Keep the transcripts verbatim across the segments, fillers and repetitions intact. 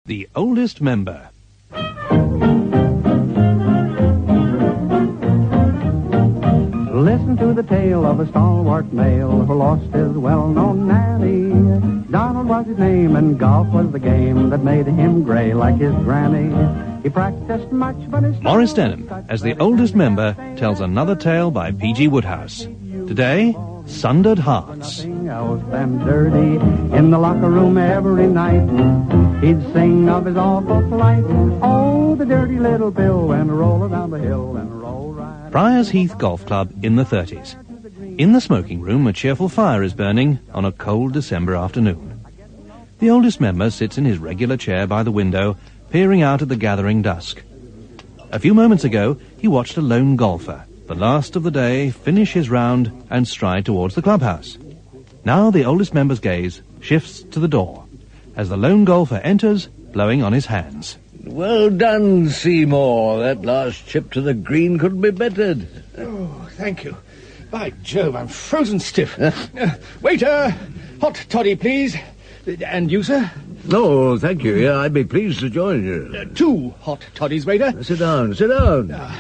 The Oldest Member. Listen to the tale of a stalwart male who lost his well-known nanny. Donald was his name, and golf was the game that made him gray like his granny. He practiced much, but his... Maurice Denham, as the Oldest Member, tells another tale by P G Woodhouse. Today, Sundered Hearts. Nothing else than dirty in the locker room every night. He'd sing of his awful plight. Oh, the dirty little Bill went roll down the hill and roll right... Friars Heath Golf Club in the thirties. In the smoking room, a cheerful fire is burning on a cold December afternoon. The Oldest Member sits in his regular chair by the window, peering out at the gathering dusk. A few moments ago, he watched a lone golfer, the last of the day, finish his round and stride towards the clubhouse. Now the Oldest Member's gaze shifts to the door, as the lone golfer enters, blowing on his hands. Well done, Seymour. That last chip to the green couldn't be bettered. Oh, thank you. By Jove, I'm frozen stiff. uh, waiter, hot toddy, please. And you, sir? No, thank you. Yeah, I'd be pleased to join you. Uh, two hot toddies, waiter. Sit down, sit down. Uh,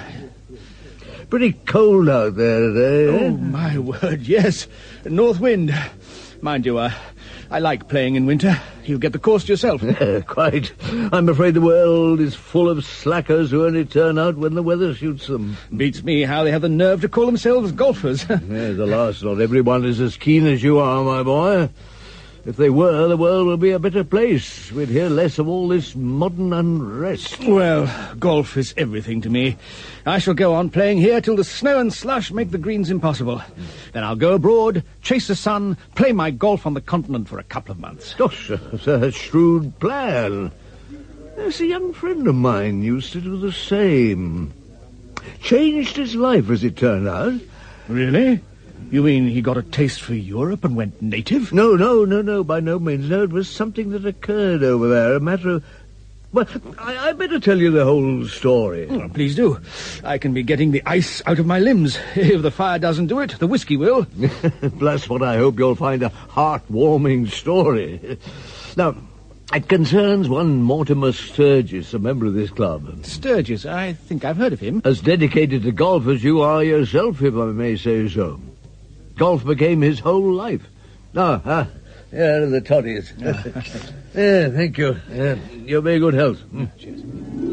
Pretty cold out there today. Oh, my word, yes. North wind. Mind you, uh, I like playing in winter. You get the course to yourself. Yeah, quite. I'm afraid the world is full of slackers who only turn out when the weather suits them. Beats me how they have the nerve to call themselves golfers. Yes, alas, not everyone is as keen as you are, my boy. If they were, the world would be a better place. We'd hear less of all this modern unrest. Well, golf is everything to me. I shall go on playing here till the snow and slush make the greens impossible. Then I'll go abroad, chase the sun, play my golf on the continent for a couple of months. Gosh, that's a shrewd plan. There's a young friend of mine used to do the same. Changed his life, as it turned out. Really? You mean he got a taste for Europe and went native? No, no, no, no, by no means. No, it was something that occurred over there, a matter of... Well, I, I better tell you the whole story. Oh, please do. I can be getting the ice out of my limbs. If the fire doesn't do it, the whiskey will. Plus what I hope you'll find a heart-warming story. Now, it concerns one Mortimer Sturgis, a member of this club. Sturgis, I think I've heard of him. As dedicated to golf as you are yourself, if I may say so. Golf became his whole life. Ah, ah, yeah, the toddies. Yeah, thank you. Yeah, your very good health. Mm. Cheers.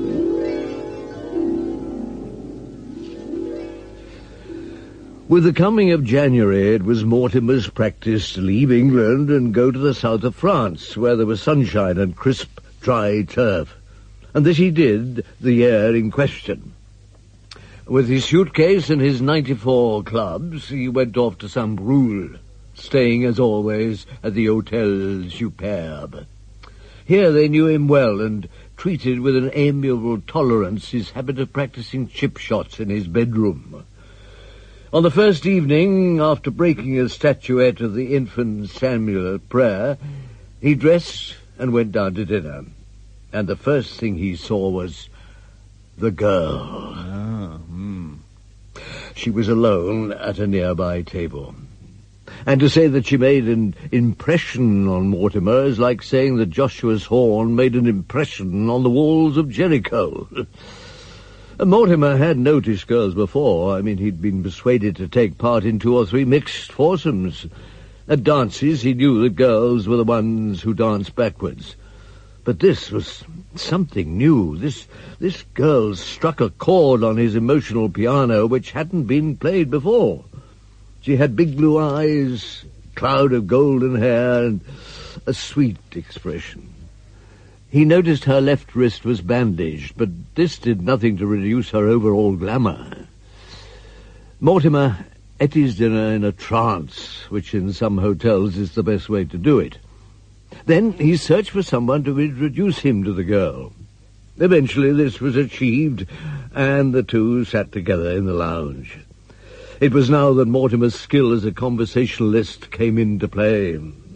With the coming of January, it was Mortimer's practice to leave England and go to the south of France, where there was sunshine and crisp, dry turf. And this he did the year in question. With his suitcase and his ninety-four clubs, he went off to Saint-Brule, staying, as always, at the Hôtel Superbe. Here they knew him well and treated with an amiable tolerance his habit of practicing chip shots in his bedroom. On the first evening, after breaking a statuette of the infant Samuel at prayer, he dressed and went down to dinner. And the first thing he saw was the girl. Ah, hmm. She was alone at a nearby table. And to say that she made an impression on Mortimer is like saying that Joshua's horn made an impression on the walls of Jericho. Mortimer had noticed girls before. I mean, he'd been persuaded to take part in two or three mixed foursomes. At dances, he knew that girls were the ones who danced backwards. But this was something new. This this girl struck a chord on his emotional piano which hadn't been played before. She had big blue eyes, a cloud of golden hair, and a sweet expression. He noticed her left wrist was bandaged, but this did nothing to reduce her overall glamour. Mortimer ate his dinner in a trance, which in some hotels is the best way to do it. Then he searched for someone to introduce him to the girl. Eventually this was achieved, and the two sat together in the lounge. It was now that Mortimer's skill as a conversationalist came into play.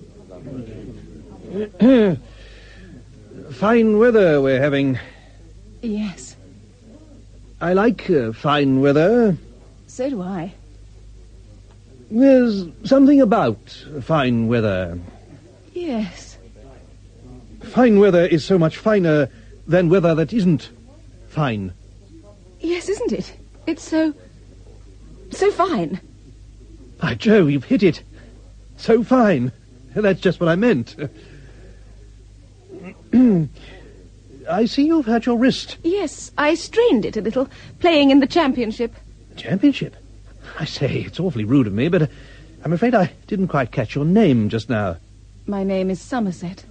Fine weather we're having. Yes. I like uh, fine weather. So do I. There's something about fine weather. Yes. fine weather is so much finer than weather that isn't fine. Yes, isn't it? It's so... so fine. By Jove, you've hit it. So fine. That's just what I meant. I see you've hurt your wrist. Yes, I strained it a little, playing in the championship. Championship? I say, it's awfully rude of me, but uh, I'm afraid I didn't quite catch your name just now. My name is Somerset.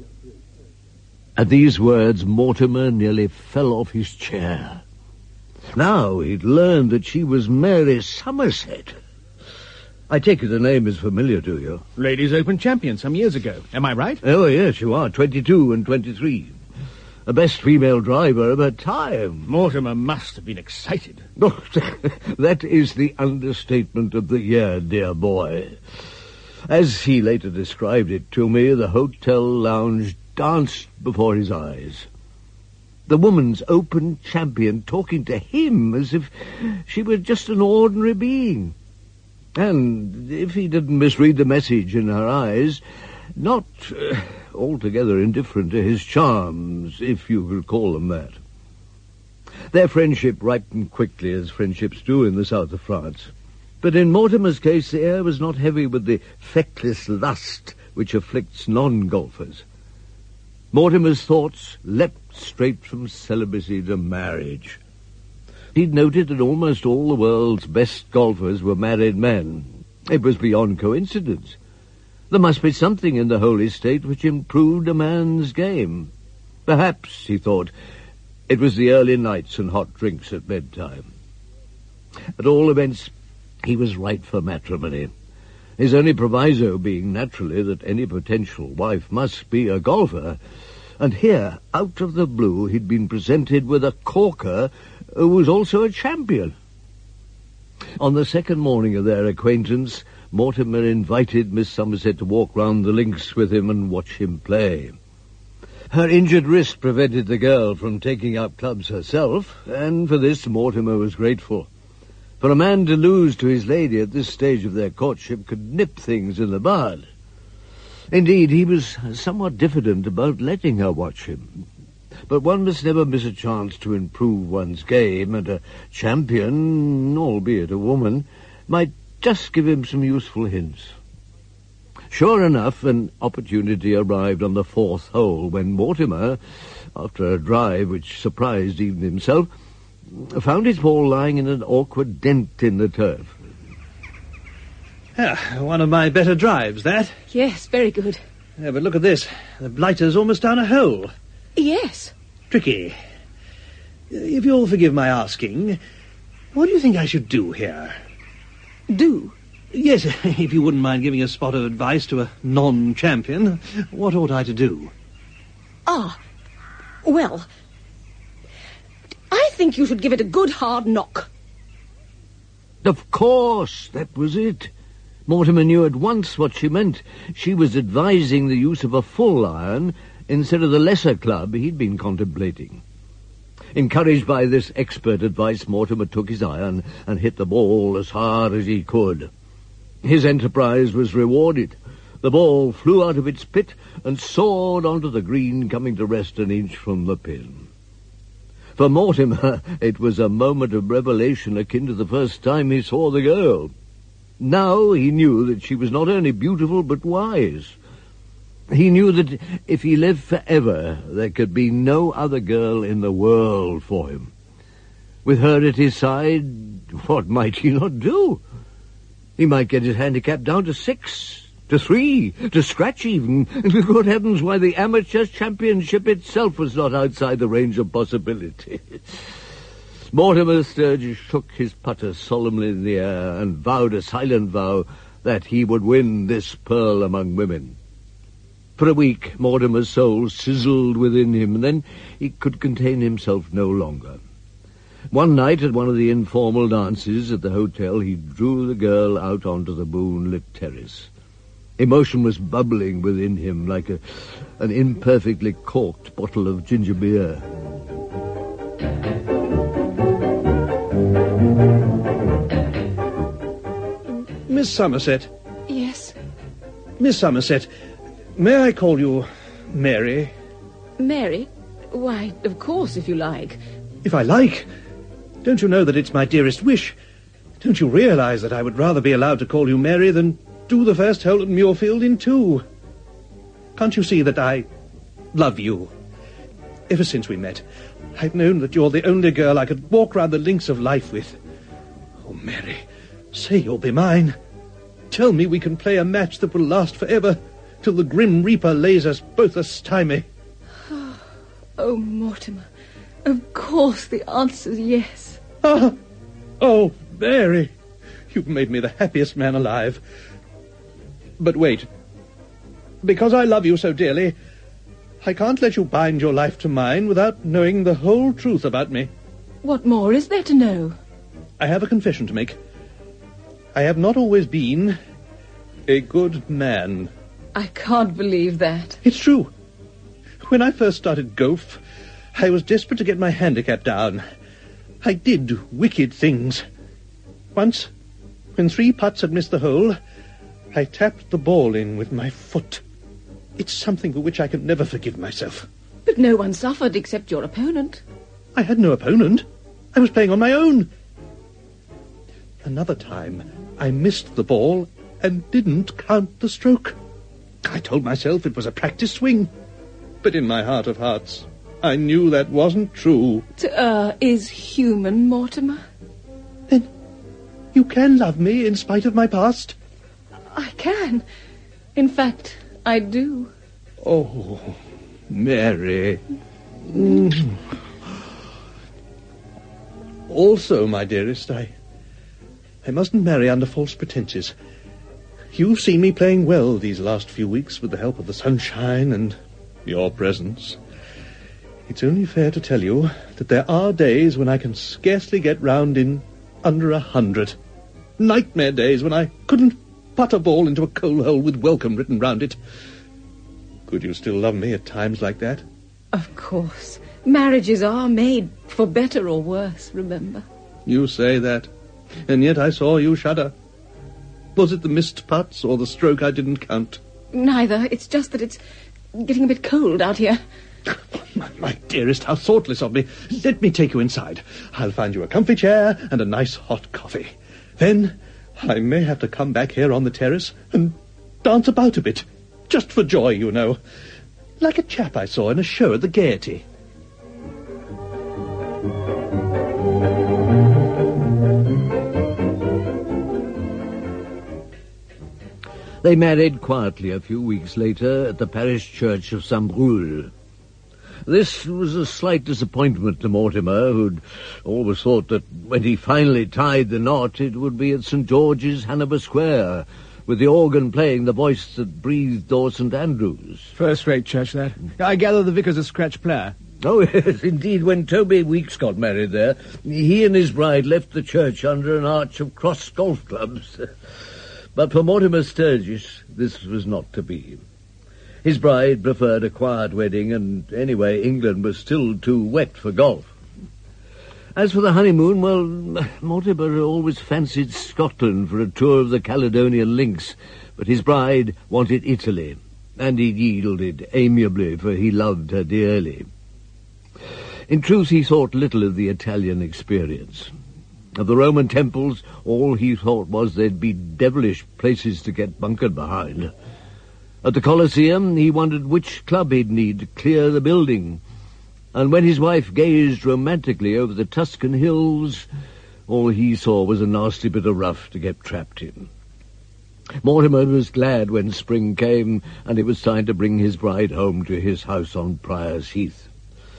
At these words, Mortimer nearly fell off his chair. Now he'd learned that she was Mary Somerset. I take it the name is familiar to you. Ladies' Open champion some years ago. Am I right? Oh, yes, you are. twenty-two and twenty-three. The best female driver of her time. Mortimer must have been excited. Oh, that is the understatement of the year, dear boy. As he later described it to me, the hotel lounge danced before his eyes. The woman's Open champion talking to him as if she were just an ordinary being. And if he didn't misread the message in her eyes, not uh, altogether indifferent to his charms, if you will call them that. Their friendship ripened quickly, as friendships do in the south of France. But in Mortimer's case, the air was not heavy with the feckless lust which afflicts non-golfers. Mortimer's thoughts leapt straight from celibacy to marriage. He'd noted that almost all the world's best golfers were married men. It was beyond coincidence. There must be something in the holy state which improved a man's game. Perhaps, he thought, it was the early nights and hot drinks at bedtime. At all events, he was right for matrimony, his only proviso being naturally that any potential wife must be a golfer. And here, out of the blue, he'd been presented with a corker who was also a champion. On the second morning of their acquaintance, Mortimer invited Miss Somerset to walk round the links with him and watch him play. Her injured wrist prevented the girl from taking up clubs herself, and for this Mortimer was grateful. For a man to lose to his lady at this stage of their courtship could nip things in the bud. Indeed, he was somewhat diffident about letting her watch him. But one must never miss a chance to improve one's game, and a champion, albeit a woman, might just give him some useful hints. Sure enough, an opportunity arrived on the fourth hole when Mortimer, after a drive which surprised even himself, found his ball lying in an awkward dent in the turf. Ah, one of my better drives, that. Yes, very good. Yeah, but look at this. The blighter's almost down a hole. Yes. Tricky. If you'll forgive my asking, what do you think I should do here? Do? Yes, if you wouldn't mind giving a spot of advice to a non-champion, what ought I to do? Ah, well, I think you should give it a good hard knock. Of course, that was it. Mortimer knew at once what she meant. She was advising the use of a full iron instead of the lesser club he'd been contemplating. Encouraged by this expert advice, Mortimer took his iron and hit the ball as hard as he could. His enterprise was rewarded. The ball flew out of its pit and soared onto the green, coming to rest an inch from the pin. For Mortimer, it was a moment of revelation akin to the first time he saw the girl. Now he knew that she was not only beautiful but wise. He knew that if he lived forever, there could be no other girl in the world for him. With her at his side, what might he not do? He might get his handicap down to six, to three, to scratch even. Good heavens, why, the amateur championship itself was not outside the range of possibility. Mortimer Sturgis shook his putter solemnly in the air and vowed a silent vow that he would win this pearl among women. For a week, Mortimer's soul sizzled within him, and then he could contain himself no longer. One night at one of the informal dances at the hotel, he drew the girl out onto the moonlit terrace. Emotion was bubbling within him like a, an imperfectly corked bottle of ginger beer. Miss Somerset. Yes. Miss Somerset, may I call you Mary? Mary? Why, of course, if you like. If I like? Don't you know that it's my dearest wish? Don't you realise that I would rather be allowed to call you Mary than do the first hole at Muirfield in two? Can't you see that I love you? Ever since we met, I've known that you're the only girl I could walk round the links of life with. Oh, Mary, say you'll be mine. Tell me we can play a match that will last forever, till the Grim Reaper lays us both a-stymie. Oh, oh, Mortimer, of course the answer's yes. Ah, oh, Mary, you've made me the happiest man alive. But wait. Because I love you so dearly, I can't let you bind your life to mine without knowing the whole truth about me. What more is there to know? I have a confession to make. I have not always been a good man. I can't believe that. It's true. When I first started golf, I was desperate to get my handicap down. I did wicked things. Once, when three putts had missed the hole, I tapped the ball in with my foot. It's something for which I can never forgive myself. But no one suffered except your opponent. I had no opponent. I was playing on my own. Another time, I missed the ball and didn't count the stroke. I told myself it was a practice swing. But in my heart of hearts, I knew that wasn't true. To err is human, Mortimer. Then you can love me in spite of my past? I can. In fact, I do. Oh, Mary. Mm. Also, my dearest, I... I mustn't marry under false pretences. You've seen me playing well these last few weeks with the help of the sunshine and your presence. It's only fair to tell you that there are days when I can scarcely get round in under a hundred. Nightmare days when I couldn't putt a ball into a coal hole with welcome written round it. Could you still love me at times like that? Of course. Marriages are made for better or worse, remember? You say that, and yet I saw you shudder. Was it the missed putts or the stroke I didn't count? Neither. It's just that it's getting a bit cold out here. My, my dearest, how thoughtless of me. Let me take you inside. I'll find you a comfy chair and a nice hot coffee. Then I may have to come back here on the terrace and dance about a bit. Just for joy, you know. Like a chap I saw in a show at the Gaiety. They married quietly a few weeks later at the parish church of Saint Brule. This was a slight disappointment to Mortimer, who'd always thought that when he finally tied the knot, it would be at Saint George's, Hanover Square, with the organ playing the voice that breathed o'er Saint Andrews. First-rate church, that. I gather the vicar's a scratch player. Oh, yes, indeed. When Toby Weeks got married there, he and his bride left the church under an arch of cross golf clubs. But for Mortimer Sturgis, this was not to be. His bride preferred a quiet wedding, and anyway, England was still too wet for golf. As for the honeymoon, well, Mortimer always fancied Scotland for a tour of the Caledonian Links, but his bride wanted Italy, and he yielded amiably, for he loved her dearly. In truth, he thought little of the Italian experience. Of the Roman temples, all he thought was they'd be devilish places to get bunkered behind. At the Colosseum, he wondered which club he'd need to clear the building. And when his wife gazed romantically over the Tuscan hills, all he saw was a nasty bit of rough to get trapped in. Mortimer was glad when spring came, and it was time to bring his bride home to his house on Prior's Heath.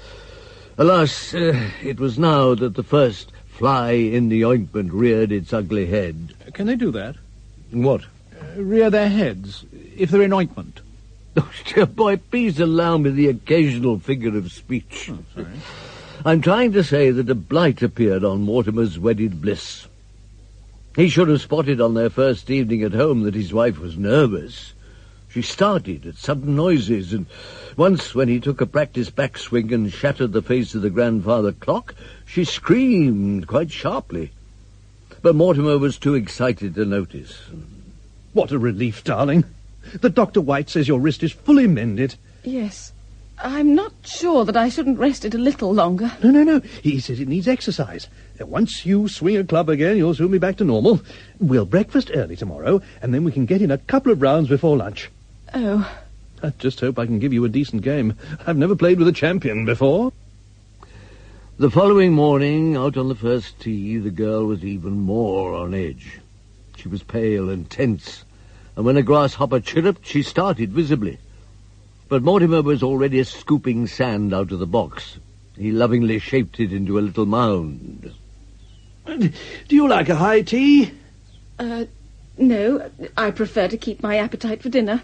Alas, uh, it was now that the first fly in the ointment reared its ugly head. Can they do that? What? Uh, rear their heads, if they're in ointment. Oh, dear boy, please allow me the occasional figure of speech. Oh, sorry. I'm trying to say that a blight appeared on Mortimer's wedded bliss. He should have spotted on their first evening at home that his wife was nervous. She started at sudden noises, and once when he took a practice backswing and shattered the face of the grandfather clock, she screamed quite sharply. But Mortimer was too excited to notice. What a relief, darling. The Doctor White says your wrist is fully mended. Yes. I'm not sure that I shouldn't rest it a little longer. No, no, no. He says it needs exercise. Uh, Once you swing a club again, you'll soon be back to normal. We'll breakfast early tomorrow, and then we can get in a couple of rounds before lunch. Oh. I just hope I can give you a decent game. I've never played with a champion before. The following morning, out on the first tee, the girl was even more on edge. She was pale and tense, and when a grasshopper chirruped, she started visibly. But Mortimer was already scooping sand out of the box. He lovingly shaped it into a little mound. Do you like a high tea? Uh, no. I prefer to keep my appetite for dinner.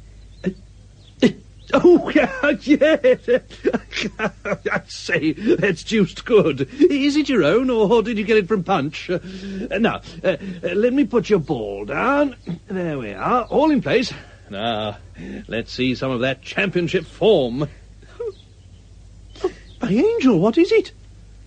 Oh, yeah, yes. I say, that's juiced good. Is it your own, or did you get it from Punch? Uh, now, uh, uh, let me put your ball down. There we are, all in place. Now, let's see some of that championship form. Oh, my angel, what is it?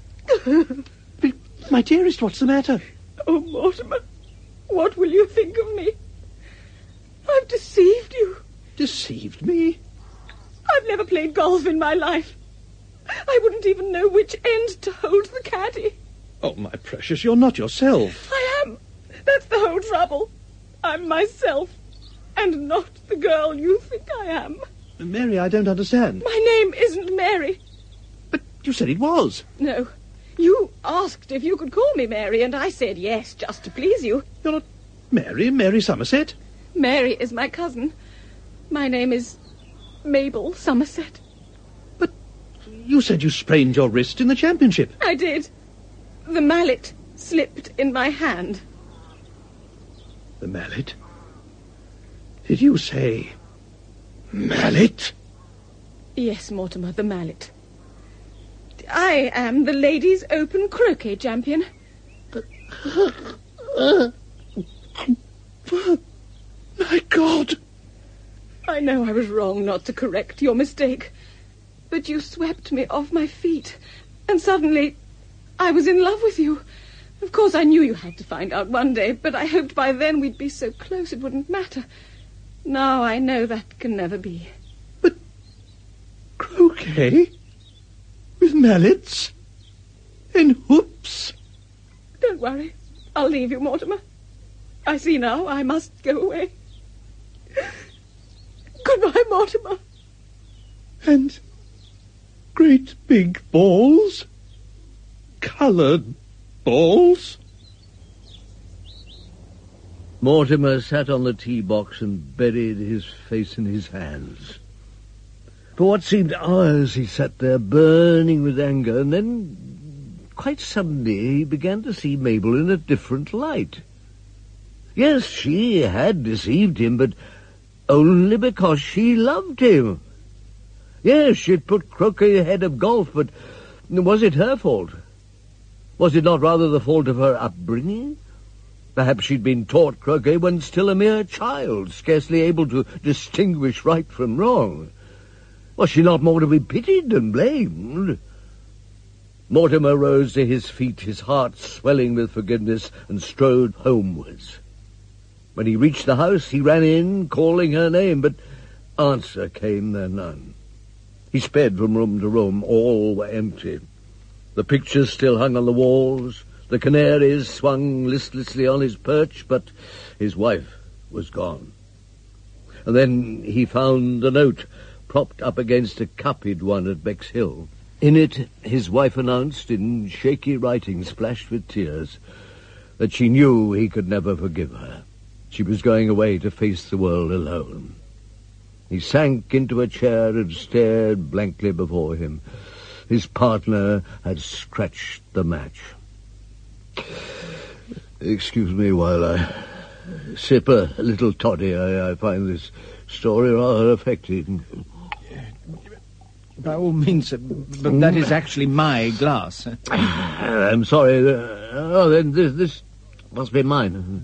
My dearest, what's the matter? Oh, Mortimer, what will you think of me? I've deceived you. Deceived me? I've never played golf in my life. I wouldn't even know which end to hold the caddy. Oh, my precious, you're not yourself. I am. That's the whole trouble. I'm myself, and not the girl you think I am. Mary, I don't understand. My name isn't Mary. But you said it was. No. You asked if you could call me Mary, and I said yes, just to please you. You're not Mary, Mary Somerset? Mary is my cousin. My name is Mabel Somerset. But you said you sprained your wrist in the championship. I did. The mallet slipped in my hand. The mallet? Did you say mallet? Yes, Mortimer, the mallet. I am the ladies' open croquet champion. My God! I know I was wrong not to correct your mistake, but you swept me off my feet, and suddenly I was in love with you. Of course, I knew you had to find out one day, but I hoped by then we'd be so close it wouldn't matter. Now I know that can never be. But croquet? With mallets? And hoops? Don't worry. I'll leave you, Mortimer. I see now I must go away. Goodbye, Mortimer. And great big balls? Coloured balls? Mortimer sat on the tee box and buried his face in his hands. For what seemed hours he sat there burning with anger, and then, quite suddenly, he began to see Mabel in a different light. Yes, she had deceived him, but only because she loved him. Yes, she'd put croquet ahead of golf, but was it her fault? Was it not rather the fault of her upbringing? Perhaps she'd been taught croquet when still a mere child, scarcely able to distinguish right from wrong. Was she not more to be pitied than blamed? Mortimer rose to his feet, his heart swelling with forgiveness, and strode homewards. When he reached the house, he ran in, calling her name, but answer came there none. He sped from room to room. All were empty. The pictures still hung on the walls. The canaries swung listlessly on his perch, but his wife was gone. And then he found a note propped up against a cup he'd won at Bexhill. In it, his wife announced, in shaky writing splashed with tears, that she knew he could never forgive her. She was going away to face the world alone. He sank into a chair and stared blankly before him. His partner had scratched the match. Excuse me while I sip a little toddy. I, I find this story rather affecting. By all means, but that is actually my glass. I'm sorry. Oh, then this, this must be mine.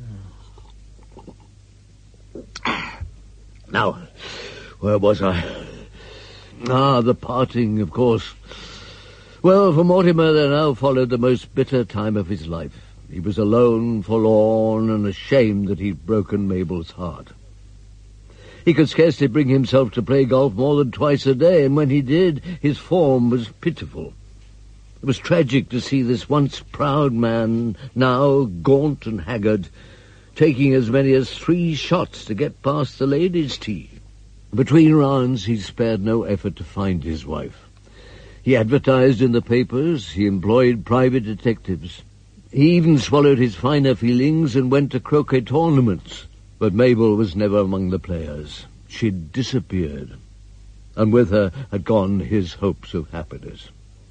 Now, where was I? Ah, the parting, of course. Well, for Mortimer there now followed the most bitter time of his life. He was alone, forlorn, and ashamed that he'd broken Mabel's heart. He could scarcely bring himself to play golf more than twice a day, and when he did, his form was pitiful. It was tragic to see this once proud man, now gaunt and haggard, taking as many as three shots to get past the ladies' tee. Between rounds, he spared no effort to find his wife. He advertised in the papers, he employed private detectives. He even swallowed his finer feelings and went to croquet tournaments. But Mabel was never among the players. She'd disappeared, and with her had gone his hopes of happiness.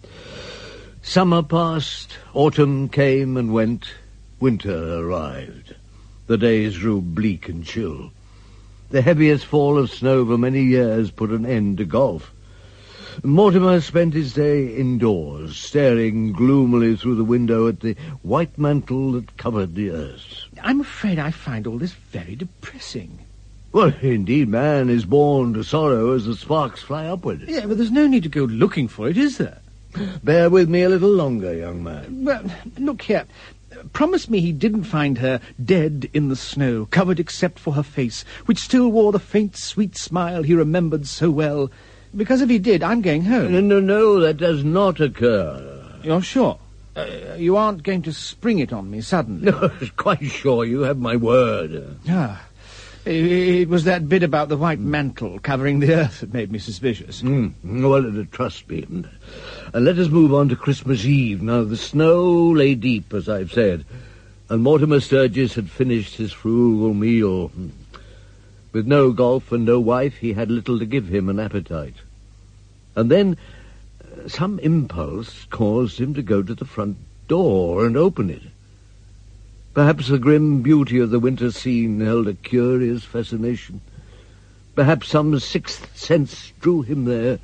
Summer passed, autumn came and went, winter arrived. The days grew bleak and chill. The heaviest fall of snow for many years put an end to golf. Mortimer spent his day indoors, staring gloomily through the window at the white mantle that covered the earth. I'm afraid I find all this very depressing. Well, indeed, man is born to sorrow as the sparks fly upward. Yeah, but there's no need to go looking for it, is there? Bear with me a little longer, young man. Well, look here. Promise me he didn't find her dead in the snow, covered except for her face, which still wore the faint, sweet smile he remembered so well. Because if he did, I'm going home. No, no, no, that does not occur. You're sure? Uh, you aren't going to spring it on me suddenly? No, quite sure. You have my word. Ah, it, it was that bit about the white mantle covering the earth that made me suspicious. Mm. Well, uh, trust me. And let us move on to Christmas Eve. Now, the snow lay deep, as I've said, and Mortimer Sturgis had finished his frugal meal. With no golf and no wife, he had little to give him an appetite. And then uh, some impulse caused him to go to the front door and open it. Perhaps the grim beauty of the winter scene held a curious fascination. Perhaps some sixth sense drew him there.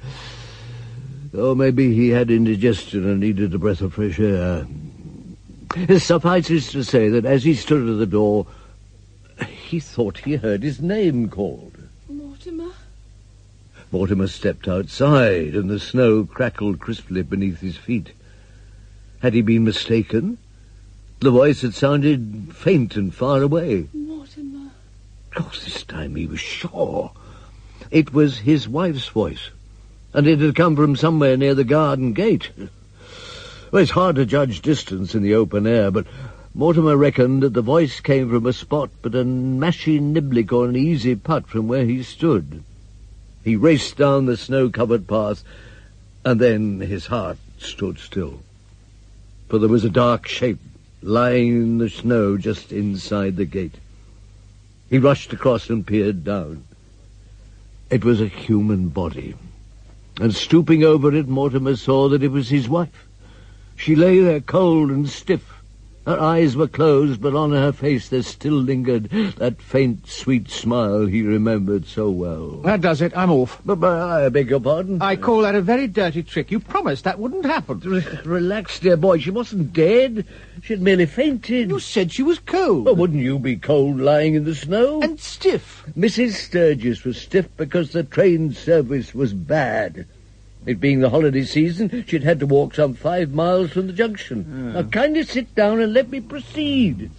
Or maybe he had indigestion and needed a breath of fresh air. It suffices to say that as he stood at the door, he thought he heard his name called. Mortimer? Mortimer stepped outside, and the snow crackled crisply beneath his feet. Had he been mistaken? The voice had sounded faint and far away. Mortimer. Oh, this time he was sure. It was his wife's voice, and it had come from somewhere near the garden gate. Well, it's hard to judge distance in the open air, but Mortimer reckoned that the voice came from a spot but a mashy niblick or an easy putt from where he stood. He raced down the snow-covered path, and then his heart stood still. For there was a dark shape lying in the snow just inside the gate. He rushed across and peered down. It was a human body, and stooping over it, Mortimer saw that it was his wife. She lay there cold and stiff. Her eyes were closed, but on her face there still lingered that faint, sweet smile he remembered so well. That does it. I'm off. But, but I beg your pardon? I call that a very dirty trick. You promised that wouldn't happen. Relax, dear boy. She wasn't dead. She had merely fainted. You said she was cold. Well, wouldn't you be cold lying in the snow? And stiff. Missus Sturgis was stiff because the train service was bad. It being the holiday season, she'd had to walk some five miles from the junction. Yeah. Now, kindly sit down and let me proceed.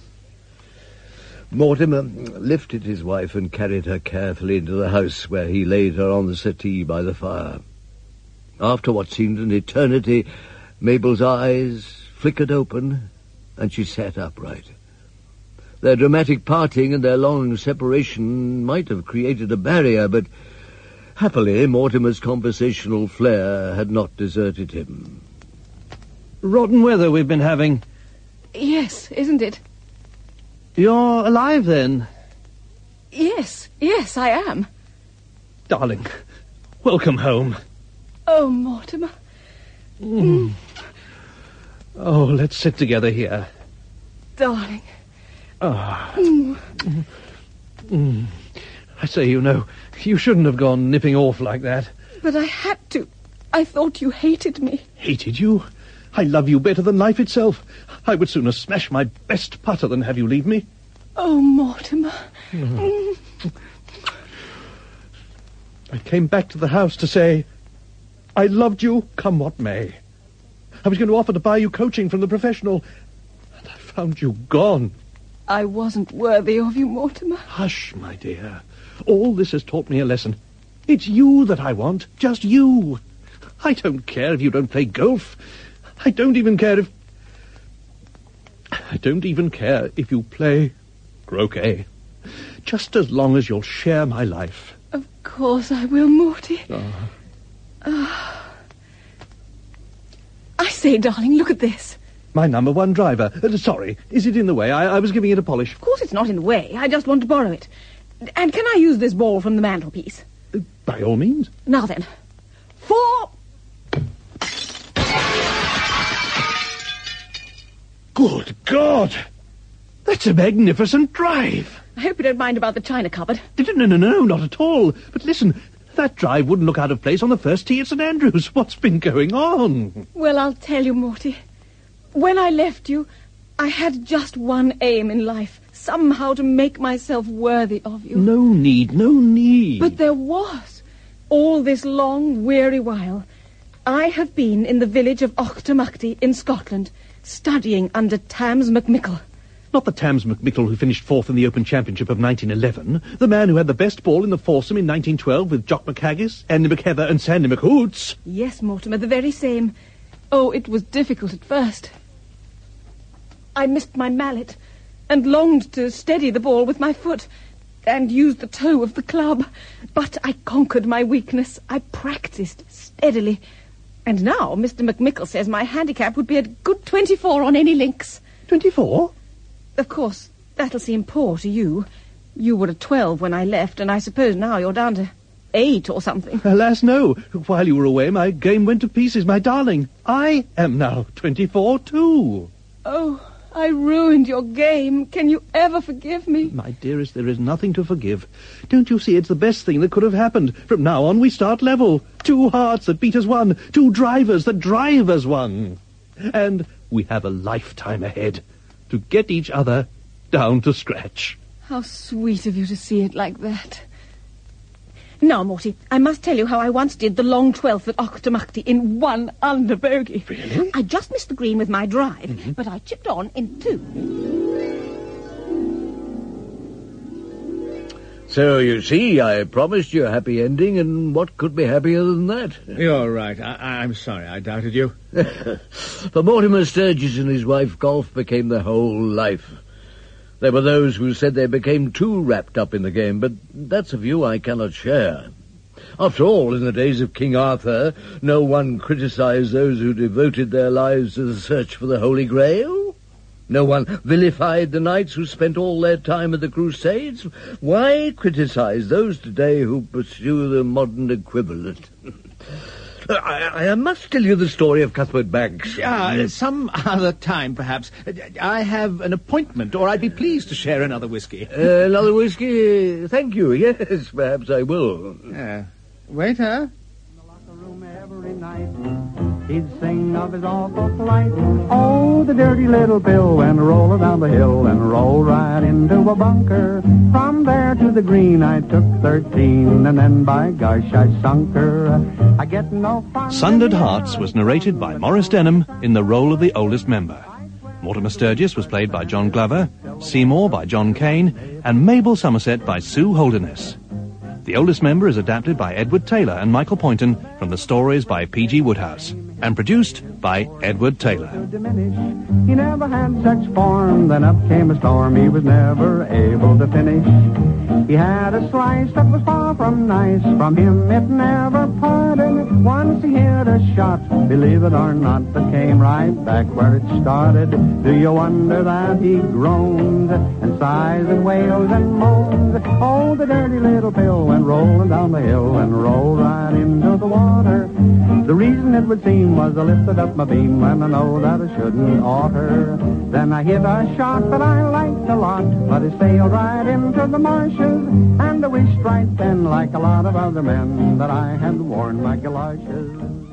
Mortimer lifted his wife and carried her carefully into the house, where he laid her on the settee by the fire. After what seemed an eternity, Mabel's eyes flickered open, and she sat upright. Their dramatic parting and their long separation might have created a barrier, but happily, Mortimer's conversational flair had not deserted him. Rotten weather we've been having. Yes, isn't it? You're alive, then? Yes, yes, I am. Darling, welcome home. Oh, Mortimer. Mm. Oh, let's sit together here. Darling. Ah. Mm. Mm. I say, you know, you shouldn't have gone nipping off like that. But I had to. I thought you hated me. Hated you? I love you better than life itself. I would sooner smash my best putter than have you leave me. Oh, Mortimer. Mm. I came back to the house to say, I loved you, come what may. I was going to offer to buy you coaching from the professional, and I found you gone. I wasn't worthy of you, Mortimer. Hush, my dear. All this has taught me a lesson. It's you that I want, just you. I don't care if you don't play golf. I don't even care if... I don't even care if you play croquet. Just as long as you'll share my life. Of course I will, Morty. Oh. Oh. I say, darling, look at this. My number one driver. Uh, sorry, is it in the way? I, I was giving it a polish. Of course it's not in the way. I just want to borrow it. And can I use this ball from the mantelpiece? Uh, by all means. Now then. Four... Good God! That's a magnificent drive. I hope you don't mind about the china cupboard. No, no, no, no, not at all. But listen, that drive wouldn't look out of place on the first tee at St Andrews. What's been going on? Well, I'll tell you, Morty. When I left you, I had just one aim in life. Somehow to make myself worthy of you. No need, no need. But there was. All this long, weary while, I have been in the village of Auchtermuchty in Scotland, studying under Tams McMickle. Not the Tams McMickle who finished fourth in the Open Championship of nineteen eleven. The man who had the best ball in the foursome in nineteen twelve with Jock McHaggis, Andy McHeather and Sandy McHoots. Yes, Mortimer, the very same. Oh, it was difficult at first. I missed my mallet and longed to steady the ball with my foot and use the toe of the club. But I conquered my weakness. I practiced steadily. And now Mister McMickle says my handicap would be a good twenty-four on any links. Twenty-four? Of course, that'll seem poor to you. You were at twelve when I left, and I suppose now you're down to eight or something. Alas, no. While you were away, my game went to pieces, my darling. I am now twenty-four, too. Oh, I ruined your game. Can you ever forgive me? My dearest, there is nothing to forgive. Don't you see it's the best thing that could have happened? From now on, we start level. Two hearts that beat as one. Two drivers that drive as one. And we have a lifetime ahead to get each other down to scratch. How sweet of you to see it like that. Now, Morty, I must tell you how I once did the long twelfth at Auchtermuchty in one under bogey. Really? I just missed the green with my drive, Mm-hmm. but I chipped on in two. So, you see, I promised you a happy ending, and what could be happier than that? You're right. I- I'm sorry I doubted you. For Mortimer Sturgis and his wife, golf became their whole life. There were those who said they became too wrapped up in the game, but that's a view I cannot share. After all, in the days of King Arthur, no one criticized those who devoted their lives to the search for the Holy Grail. No one vilified the knights who spent all their time at the Crusades. Why criticize those today who pursue the modern equivalent? I, I must tell you the story of Cuthbert Banks. Ah, some other time, perhaps. I have an appointment, or I'd be pleased to share another whiskey. Uh, another whiskey? Thank you. Yes, perhaps I will. Uh, waiter? Every night he'd sing of his awful plight. Oh, the dirty little pill went rolling down the hill and rolled right into a bunker. From there to the green I took thirteen, and then by gosh I sunk her. I get no fun. Sundered Hearts was narrated by Maurice Denham in the role of the oldest member. Mortimer Sturgis was played by John Glover, Seymour by John Cain, and Mabel Somerset by Sue Holderness. The oldest member is adapted by Edward Taylor and Michael Poynton from the stories by P G Woodhouse and produced by Edward Taylor. He never had such form, then up came a storm he was never able to finish. He had a slice that was far from nice, from him it never parted. Once he hit a shot, believe it or not, that came right back where it started. Do you wonder that he groans and sighs and wails and moans? Oh, the dirty little pill went rolling down the hill and rolled right into the water. The reason it would seem was I lifted up my beam when I know that I shouldn't oughter. Then I hit a shot that I liked a lot, but it sailed right into the marshes, and I wished right then, like a lot of other men, that I had worn my galoshes.